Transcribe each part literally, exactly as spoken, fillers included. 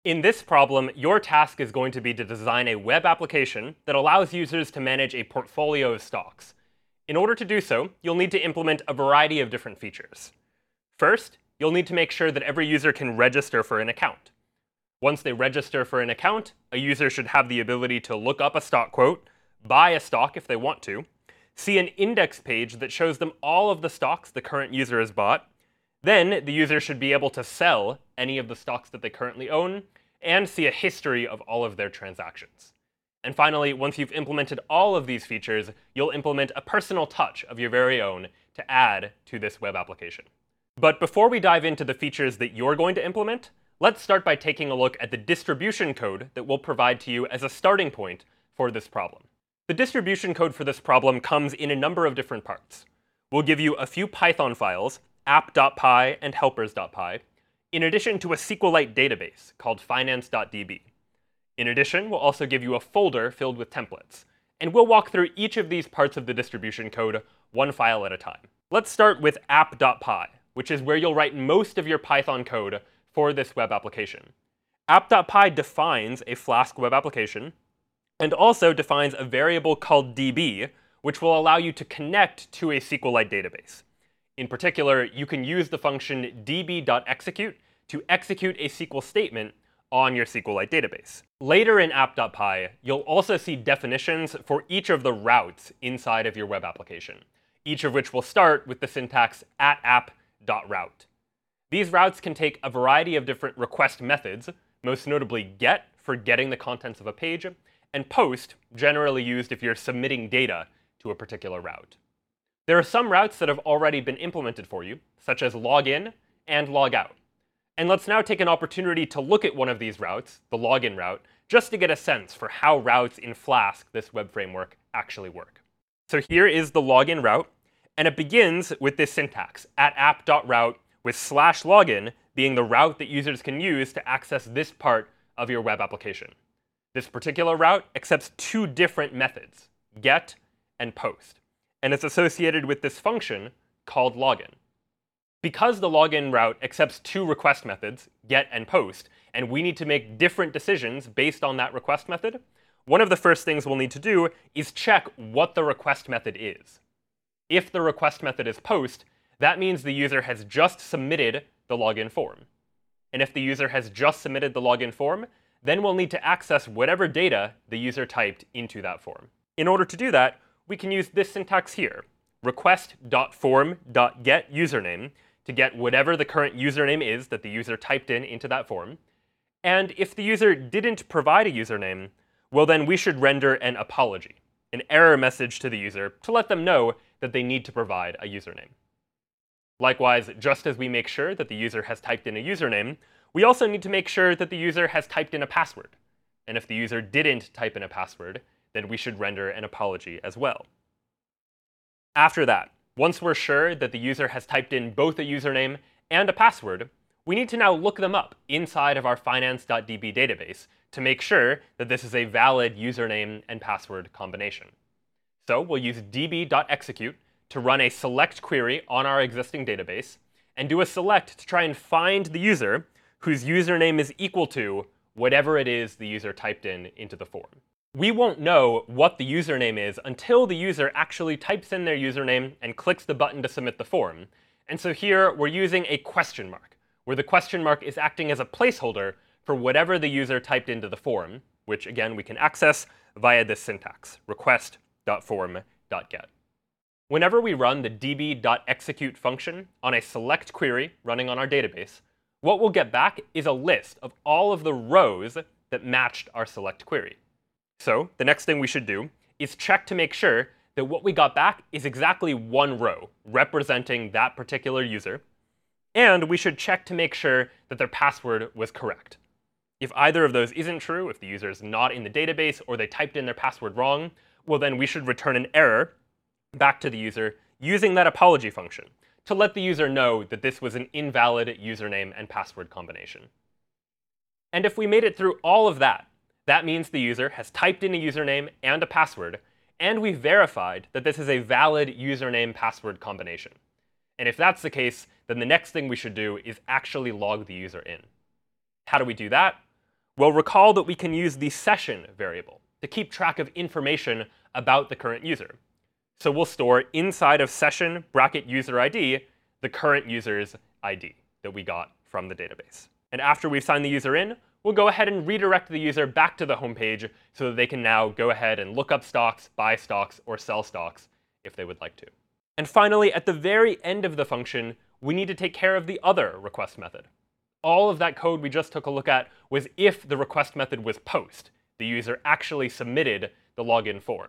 In this problem, your task is going to be to design a web application that allows users to manage a portfolio of stocks. In order to do so, you'll need to implement a variety of different features. First, you'll need to make sure that every user can register for an account. Once they register for an account, a user should have the ability to look up a stock quote, buy a stock if they want to, see an index page that shows them all of the stocks the current user has bought. Then the user should be able to sell any of the stocks that they currently own and see a history of all of their transactions. And finally, once you've implemented all of these features, you'll implement a personal touch of your very own to add to this web application. But before we dive into the features that you're going to implement, let's start by taking a look at the distribution code that we'll provide to you as a starting point for this problem. The distribution code for this problem comes in a number of different parts. We'll give you a few Python files, app.py and helpers.py, in addition to a SQLite database called finance.db. In addition, we'll also give you a folder filled with templates, and we'll walk through each of these parts of the distribution code one file at a time. Let's start with app.py, which is where you'll write most of your Python code for this web application. app.py defines a Flask web application, and also defines a variable called db, which will allow you to connect to a SQLite database. In particular, you can use the function db.execute to execute a S Q L statement on your SQLite database. Later in app.py, you'll also see definitions for each of the routes inside of your web application, each of which will start with the syntax at app.route. These routes can take a variety of different request methods, most notably get for getting the contents of a page, and post, generally used if you're submitting data to a particular route. There are some routes that have already been implemented for you, such as login and logout. And let's now take an opportunity to look at one of these routes, the login route, just to get a sense for how routes in Flask, this web framework, actually work. So here is the login route, and it begins with this syntax, at app.route, with slash login being the route that users can use to access this part of your web application. This particular route accepts two different methods, get and post, and it's associated with this function called login. Because the login route accepts two request methods, get and post, and we need to make different decisions based on that request method, one of the first things we'll need to do is check what the request method is. If the request method is post, that means the user has just submitted the login form. And if the user has just submitted the login form, then we'll need to access whatever data the user typed into that form. In order to do that, we can use this syntax here, request.form.getUsername, to get whatever the current username is that the user typed in into that form. And if the user didn't provide a username, well then we should render an apology, an error message to the user to let them know that they need to provide a username. Likewise, just as we make sure that the user has typed in a username, we also need to make sure that the user has typed in a password. And if the user didn't type in a password, then we should render an apology as well. After that, once we're sure that the user has typed in both a username and a password, we need to now look them up inside of our finance.db database to make sure that this is a valid username and password combination. So we'll use db.execute to run a select query on our existing database and do a select to try and find the user whose username is equal to whatever it is the user typed in into the form. We won't know what the username is until the user actually types in their username and clicks the button to submit the form. And so here we're using a question mark, where the question mark is acting as a placeholder for whatever the user typed into the form, which again we can access via this syntax, request.form.get. Whenever we run the db.execute function on a select query running on our database, what we'll get back is a list of all of the rows that matched our select query. So the next thing we should do is check to make sure that what we got back is exactly one row representing that particular user, and we should check to make sure that their password was correct. If either of those isn't true, if the user is not in the database or they typed in their password wrong, well then we should return an error back to the user using that apology function to let the user know that this was an invalid username and password combination. And if we made it through all of that, that means the user has typed in a username and a password, and we've verified that this is a valid username-password combination. And if that's the case, then the next thing we should do is actually log the user in. How do we do that? Well, recall that we can use the session variable to keep track of information about the current user. So we'll store inside of session bracket user I D the current user's I D that we got from the database. And after we've signed the user in, we'll go ahead and redirect the user back to the home page so that they can now go ahead and look up stocks, buy stocks, or sell stocks if they would like to. And finally, at the very end of the function, we need to take care of the other request method. All of that code we just took a look at was if the request method was post, the user actually submitted the login form.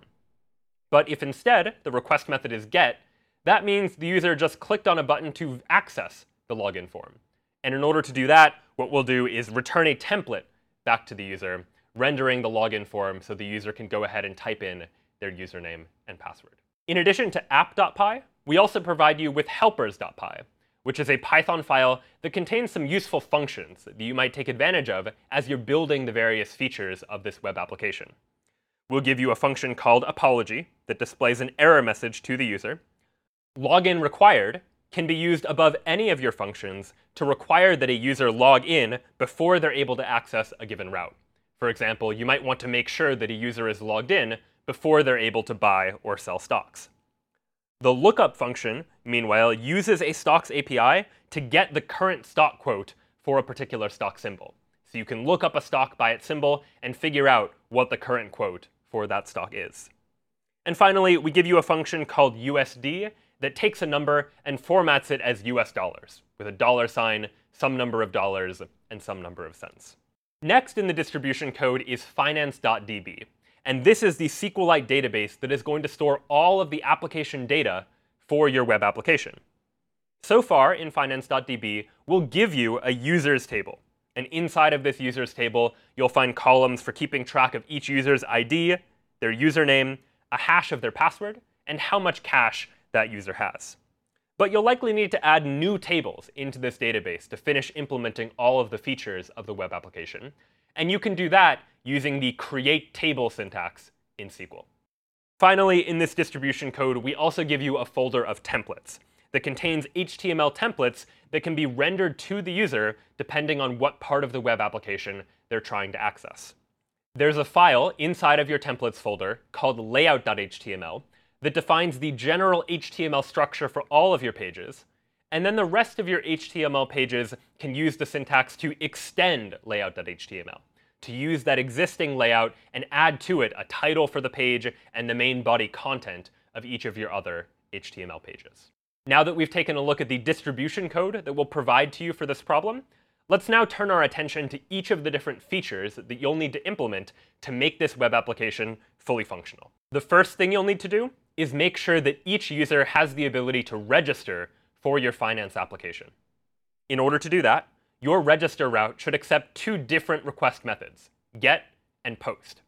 But if instead the request method is get, that means the user just clicked on a button to access the login form. And in order to do that, what we'll do is return a template back to the user, rendering the login form so the user can go ahead and type in their username and password. In addition to app.py, we also provide you with helpers.py, which is a Python file that contains some useful functions that you might take advantage of as you're building the various features of this web application. We'll give you a function called apology that displays an error message to the user. Login required can be used above any of your functions to require that a user log in before they're able to access a given route. For example, you might want to make sure that a user is logged in before they're able to buy or sell stocks. The lookup function, meanwhile, uses a stocks A P I to get the current stock quote for a particular stock symbol. So you can look up a stock by its symbol and figure out what the current quote for that stock is. And finally, we give you a function called U S D that takes a number and formats it as U S dollars, with a dollar sign, some number of dollars, and some number of cents. Next in the distribution code is finance.db. And this is the SQLite database that is going to store all of the application data for your web application. So far in finance.db, we'll give you a users table. And inside of this users table, you'll find columns for keeping track of each user's I D, their username, a hash of their password, and how much cash that user has. But you'll likely need to add new tables into this database to finish implementing all of the features of the web application. And you can do that using the create table syntax in S Q L. Finally, in this distribution code, we also give you a folder of templates that contains H T M L templates that can be rendered to the user depending on what part of the web application they're trying to access. There's a file inside of your templates folder called layout.html that defines the general H T M L structure for all of your pages, and then the rest of your H T M L pages can use the syntax to extend layout.html, to use that existing layout and add to it a title for the page and the main body content of each of your other H T M L pages. Now that we've taken a look at the distribution code that we'll provide to you for this problem, let's now turn our attention to each of the different features that you'll need to implement to make this web application fully functional. The first thing you'll need to do is make sure that each user has the ability to register for your finance application. In order to do that, your register route should accept two different request methods, get and post.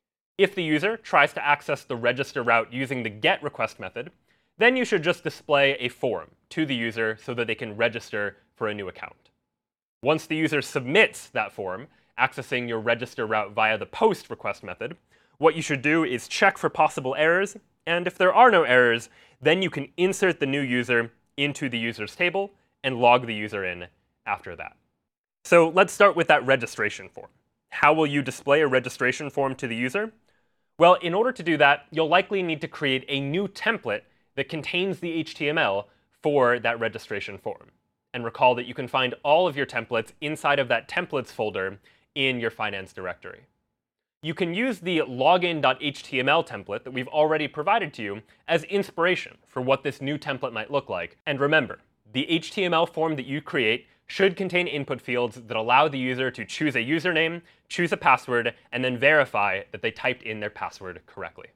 If the user tries to access the register route using the get request method, then you should just display a form to the user so that they can register for a new account. Once the user submits that form, accessing your register route via the post request method, what you should do is check for possible errors, and if there are no errors, then you can insert the new user into the users table and log the user in after that. So let's start with that registration form. How will you display a registration form to the user? Well, in order to do that, you'll likely need to create a new template that contains the H T M L for that registration form. And recall that you can find all of your templates inside of that templates folder in your finance directory. You can use the login.html template that we've already provided to you as inspiration for what this new template might look like. And remember, the H T M L form that you create should contain input fields that allow the user to choose a username, choose a password, and then verify that they typed in their password correctly.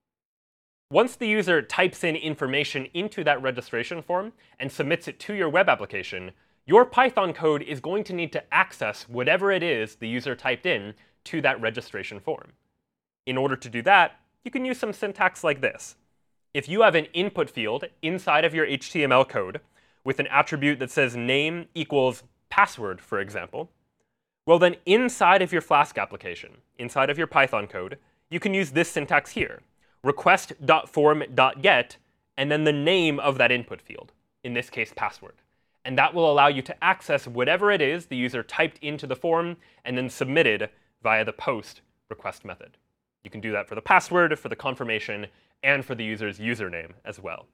Once the user types in information into that registration form and submits it to your web application, your Python code is going to need to access whatever it is the user typed in to that registration form. In order to do that, you can use some syntax like this. If you have an input field inside of your H T M L code with an attribute that says name equals password, for example, well then inside of your Flask application, inside of your Python code, you can use this syntax here, request.form.get, and then the name of that input field, in this case password. And that will allow you to access whatever it is the user typed into the form and then submitted via the post request method. You can do that for the password, for the confirmation, and for the user's username as well.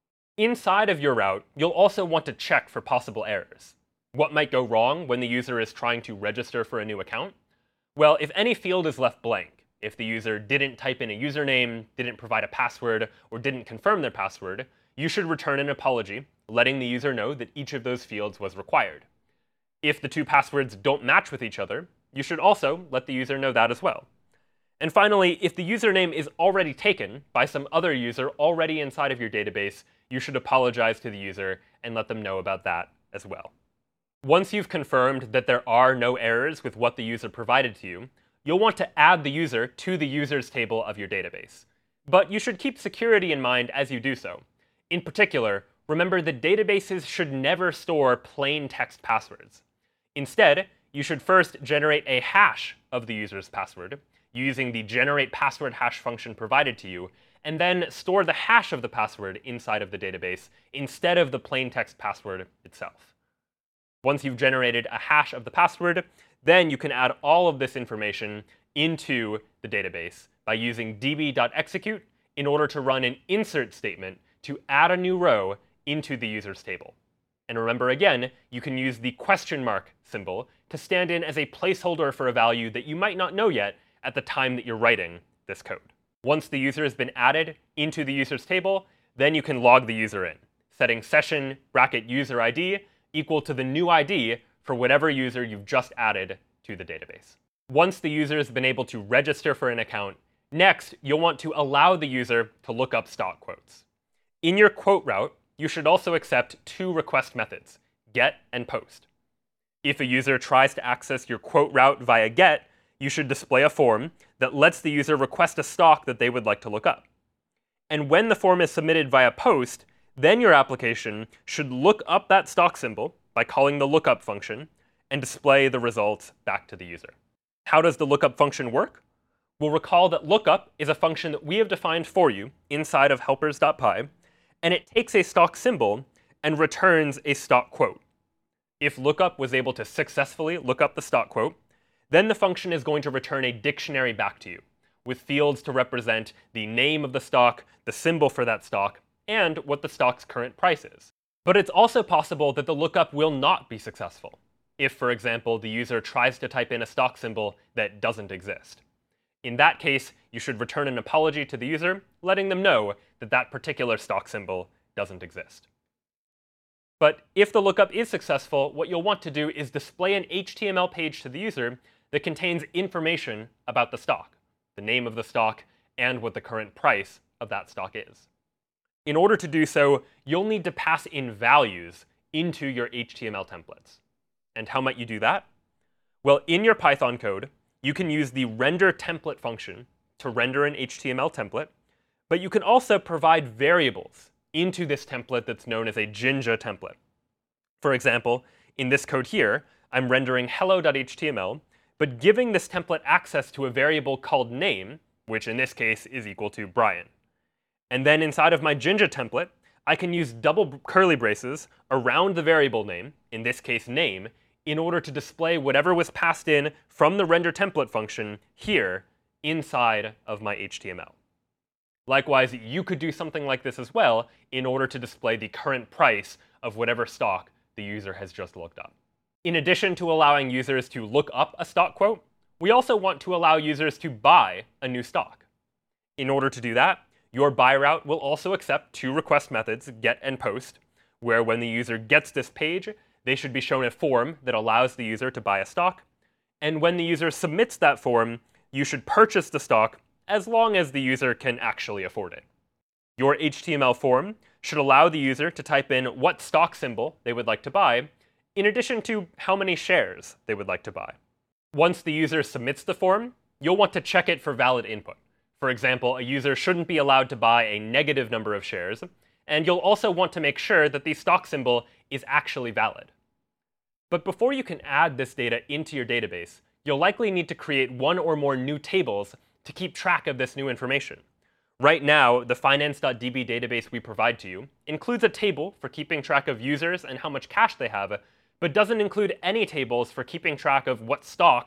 Inside of your route, you'll also want to check for possible errors. What might go wrong when the user is trying to register for a new account? Well, if any field is left blank, if the user didn't type in a username, didn't provide a password, or didn't confirm their password, you should return an apology, letting the user know that each of those fields was required. If the two passwords don't match with each other, you should also let the user know that as well. And finally, if the username is already taken by some other user already inside of your database, you should apologize to the user and let them know about that as well. Once you've confirmed that there are no errors with what the user provided to you, you'll want to add the user to the users table of your database. But you should keep security in mind as you do so. In particular, remember that databases should never store plain text passwords. Instead, you should first generate a hash of the user's password using the generate password hash function provided to you, and then store the hash of the password inside of the database instead of the plain text password itself. Once you've generated a hash of the password, then you can add all of this information into the database by using db.execute in order to run an insert statement to add a new row into the user's table. And remember again, you can use the question mark symbol to stand in as a placeholder for a value that you might not know yet at the time that you're writing this code. Once the user has been added into the user's table, then you can log the user in, setting session bracket user I D equal to the new I D for whatever user you've just added to the database. Once the user has been able to register for an account, next you'll want to allow the user to look up stock quotes. In your quote route, you should also accept two request methods, get and post. If a user tries to access your quote route via get, you should display a form that lets the user request a stock that they would like to look up. And when the form is submitted via post, then your application should look up that stock symbol by calling the lookup function and display the results back to the user. How does the lookup function work? We'll recall that lookup is a function that we have defined for you inside of helpers.py, and it takes a stock symbol and returns a stock quote. If lookup was able to successfully look up the stock quote, then the function is going to return a dictionary back to you, with fields to represent the name of the stock, the symbol for that stock, and what the stock's current price is. But it's also possible that the lookup will not be successful, if, for example, the user tries to type in a stock symbol that doesn't exist. In that case, you should return an apology to the user, letting them know that that particular stock symbol doesn't exist. But if the lookup is successful, what you'll want to do is display an H T M L page to the user that contains information about the stock, the name of the stock, and what the current price of that stock is. In order to do so, you'll need to pass in values into your H T M L templates. And how might you do that? Well, in your Python code, you can use the render template function to render an H T M L template, but you can also provide variables into this template that's known as a Jinja template. For example, in this code here, I'm rendering hello.html, but giving this template access to a variable called name, which in this case is equal to Brian. And then inside of my Jinja template, I can use double curly braces around the variable name, in this case name, in order to display whatever was passed in from the render template function here inside of my H T M L. Likewise, you could do something like this as well in order to display the current price of whatever stock the user has just looked up. In addition to allowing users to look up a stock quote, we also want to allow users to buy a new stock. In order to do that, your buy route will also accept two request methods, get and post, where when the user gets this page, they should be shown a form that allows the user to buy a stock. And when the user submits that form, you should purchase the stock as long as the user can actually afford it. Your H T M L form should allow the user to type in what stock symbol they would like to buy, in addition to how many shares they would like to buy. Once the user submits the form, you'll want to check it for valid input. For example, a user shouldn't be allowed to buy a negative number of shares, and you'll also want to make sure that the stock symbol is actually valid. But before you can add this data into your database, you'll likely need to create one or more new tables to keep track of this new information. Right now, the finance.db database we provide to you includes a table for keeping track of users and how much cash they have, but doesn't include any tables for keeping track of what stocks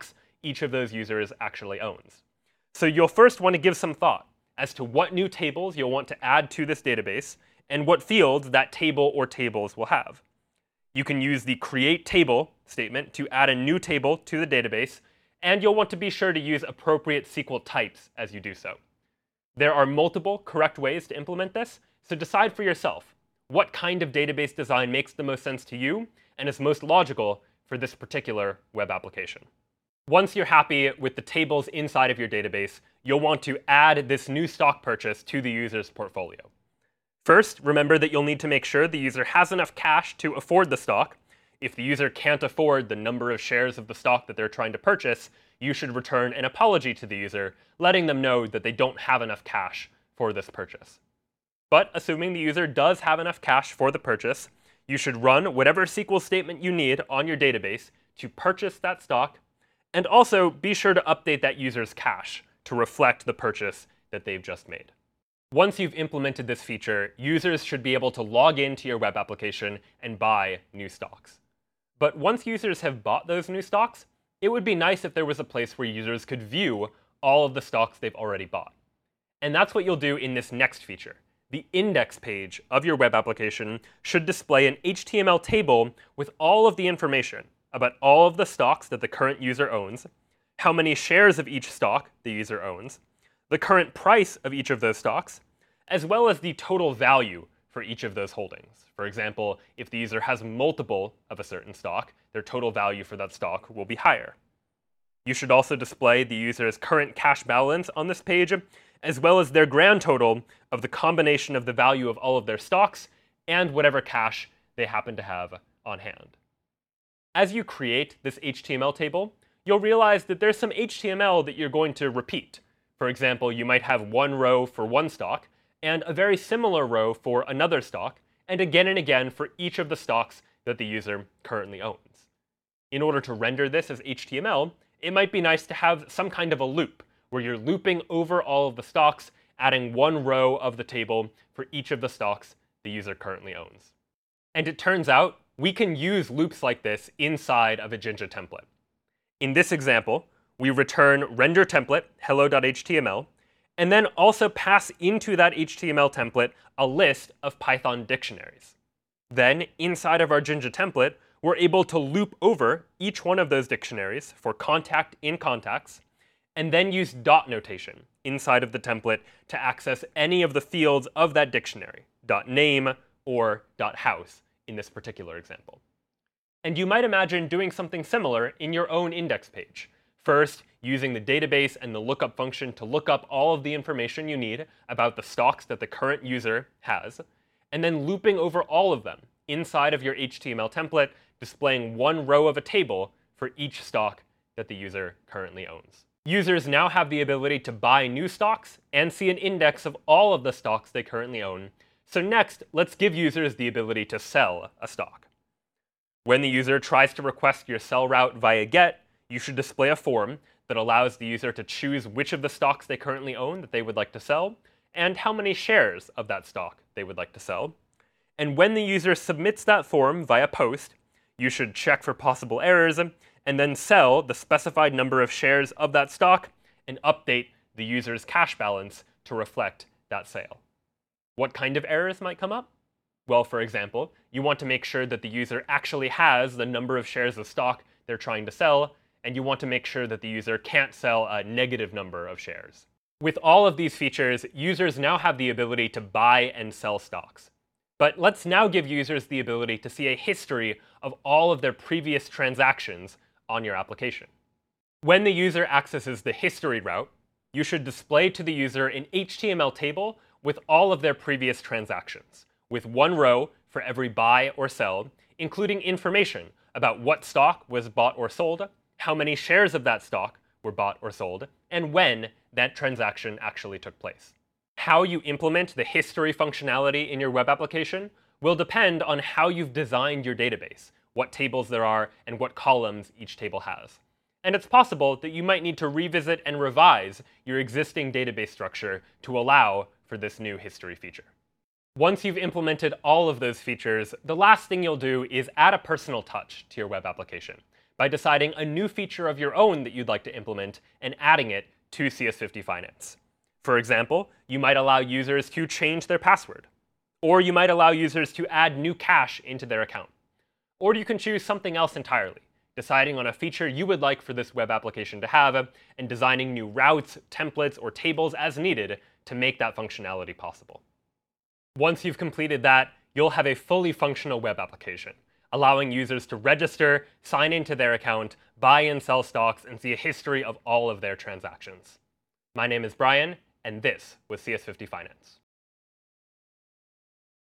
each of those users actually owns. So you'll first want to give some thought as to what new tables you'll want to add to this database and what fields that table or tables will have. You can use the create table statement to add a new table to the database, and you'll want to be sure to use appropriate S Q L types as you do so. There are multiple correct ways to implement this, so decide for yourself what kind of database design makes the most sense to you and is most logical for this particular web application. Once you're happy with the tables inside of your database, you'll want to add this new stock purchase to the user's portfolio. First, remember that you'll need to make sure the user has enough cash to afford the stock. If the user can't afford the number of shares of the stock that they're trying to purchase, you should return an apology to the user, letting them know that they don't have enough cash for this purchase. But assuming the user does have enough cash for the purchase, you should run whatever S Q L statement you need on your database to purchase that stock, and also be sure to update that user's cash to reflect the purchase that they've just made. Once you've implemented this feature, users should be able to log into your web application and buy new stocks. But once users have bought those new stocks, it would be nice if there was a place where users could view all of the stocks they've already bought. And that's what you'll do in this next feature. The index page of your web application should display an H T M L table with all of the information about all of the stocks that the current user owns, how many shares of each stock the user owns, the current price of each of those stocks, as well as the total value for each of those holdings. For example, if the user has multiple of a certain stock, their total value for that stock will be higher. You should also display the user's current cash balance on this page, as well as their grand total of the combination of the value of all of their stocks and whatever cash they happen to have on hand. As you create this H T M L table, you'll realize that there's some H T M L that you're going to repeat. For example, you might have one row for one stock, and a very similar row for another stock, and again and again for each of the stocks that the user currently owns. In order to render this as H T M L, it might be nice to have some kind of a loop, where you're looping over all of the stocks, adding one row of the table for each of the stocks the user currently owns. And it turns out, we can use loops like this inside of a Jinja template. In this example, we return render template hello.html, and then also pass into that H T M L template a list of Python dictionaries. Then, inside of our Jinja template, we're able to loop over each one of those dictionaries for contact in contacts, and then use dot notation inside of the template to access any of the fields of that dictionary, .name or .house in this particular example. And you might imagine doing something similar in your own index page. First, using the database and the lookup function to look up all of the information you need about the stocks that the current user has, and then looping over all of them inside of your H T M L template, displaying one row of a table for each stock that the user currently owns. Users now have the ability to buy new stocks and see an index of all of the stocks they currently own. So next, let's give users the ability to sell a stock. When the user tries to request your sell route via GET, you should display a form that allows the user to choose which of the stocks they currently own that they would like to sell, and how many shares of that stock they would like to sell. And when the user submits that form via post, you should check for possible errors, and then sell the specified number of shares of that stock and update the user's cash balance to reflect that sale. What kind of errors might come up? Well, for example, you want to make sure that the user actually has the number of shares of stock they're trying to sell, and you want to make sure that the user can't sell a negative number of shares. With all of these features, users now have the ability to buy and sell stocks. But let's now give users the ability to see a history of all of their previous transactions on your application. When the user accesses the history route, you should display to the user an H T M L table with all of their previous transactions, with one row for every buy or sell, including information about what stock was bought or sold, how many shares of that stock were bought or sold, and when that transaction actually took place. How you implement the history functionality in your web application will depend on how you've designed your database, what tables there are, and what columns each table has. And it's possible that you might need to revisit and revise your existing database structure to allow for this new history feature. Once you've implemented all of those features, the last thing you'll do is add a personal touch to your web application. by deciding a new feature of your own that you'd like to implement and adding it to C S fifty Finance. For example, you might allow users to change their password, or you might allow users to add new cash into their account. Or you can choose something else entirely, deciding on a feature you would like for this web application to have, and designing new routes, templates, or tables as needed to make that functionality possible. Once you've completed that, you'll have a fully functional web application, allowing users to register, sign into their account, buy and sell stocks, and see a history of all of their transactions. My name is Brian, and this was C S fifty Finance.